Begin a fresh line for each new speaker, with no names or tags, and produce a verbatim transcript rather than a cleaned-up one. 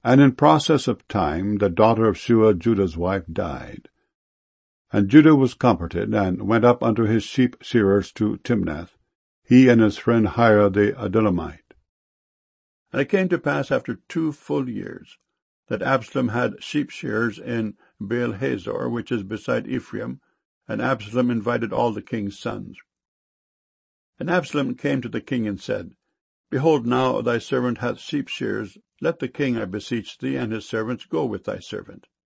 And in process of time the daughter of Shua, Judah's wife, died. And Judah was comforted, and went up unto his sheep shearers to Timnath, he and his friend Hira the Adullamite. And it came to pass after two full years, that Absalom had sheep shearers in Baal-hazor, which is beside Ephraim, and Absalom invited all the king's sons. And Absalom came to the king and said, Behold, now thy servant hath sheep shearers. Let the king, I beseech thee, and his servants go with thy servant.